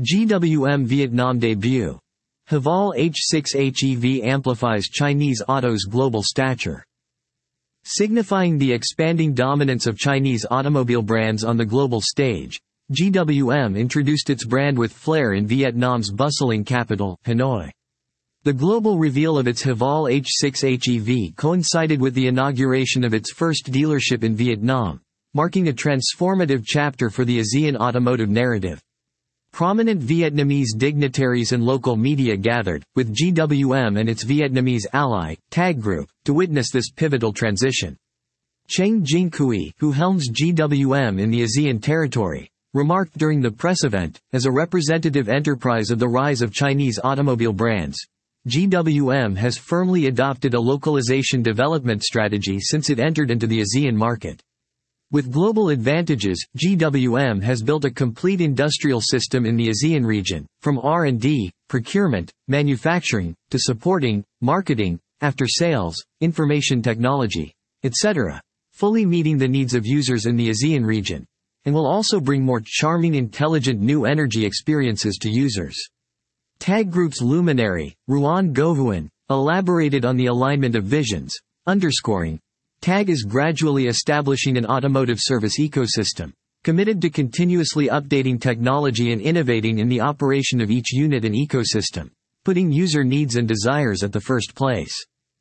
GWM Vietnam debut. Haval H6 HEV amplifies Chinese auto's global stature. Signifying the expanding dominance of Chinese automobile brands on the global stage, GWM introduced its brand with flair in Vietnam's bustling capital, Hanoi. The global reveal of its Haval H6 HEV coincided with the inauguration of its first dealership in Vietnam, marking a transformative chapter for the ASEAN automotive narrative. Prominent Vietnamese dignitaries and local media gathered, with GWM and its Vietnamese ally, TAG Group, to witness this pivotal transition. Cheng Jingkui, who helms GWM in the ASEAN territory, remarked during the press event, as a representative enterprise of the rise of Chinese automobile brands, GWM has firmly adopted a localization development strategy since it entered into the ASEAN market. With global advantages, GWM has built a complete industrial system in the ASEAN region, from R&D, procurement, manufacturing, to supporting, marketing, after-sales, information technology, etc., fully meeting the needs of users in the ASEAN region, and will also bring more charming, intelligent new energy experiences to users. TAG Group's luminary, Ruan Gohuan, elaborated on the alignment of visions, underscoring, TAG is gradually establishing an automotive service ecosystem, committed to continuously updating technology and innovating in the operation of each unit and ecosystem, putting user needs and desires at the first place.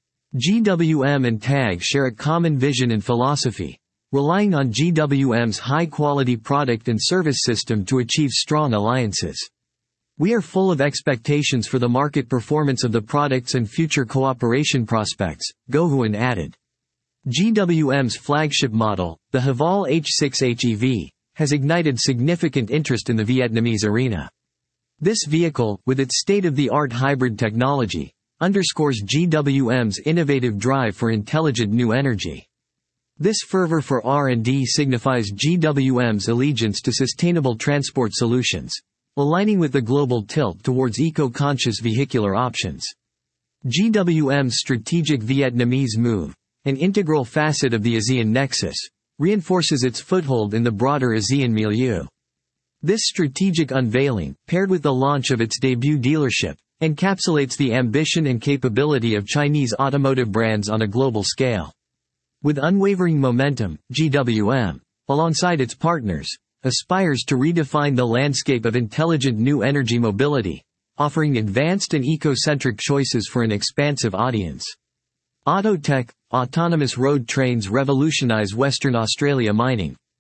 GWM and TAG share a common vision and philosophy, relying on GWM's high-quality product and service system to achieve strong alliances. We are full of expectations for the market performance of the products and future cooperation prospects, Gohuan added. GWM's flagship model, the Haval H6 HEV, has ignited significant interest in the Vietnamese arena. This vehicle, with its state-of-the-art hybrid technology, underscores GWM's innovative drive for intelligent new energy. This fervor for R&D signifies GWM's allegiance to sustainable transport solutions, aligning with the global tilt towards eco-conscious vehicular options. GWM's strategic Vietnamese move, an integral facet of the ASEAN nexus, reinforces its foothold in the broader ASEAN milieu. This strategic unveiling, paired with the launch of its debut dealership, encapsulates the ambition and capability of Chinese automotive brands on a global scale. With unwavering momentum, GWM, alongside its partners, aspires to redefine the landscape of intelligent new energy mobility, offering advanced and eco-centric choices for an expansive audience. Autotech, autonomous road trains revolutionize Western Australia mining,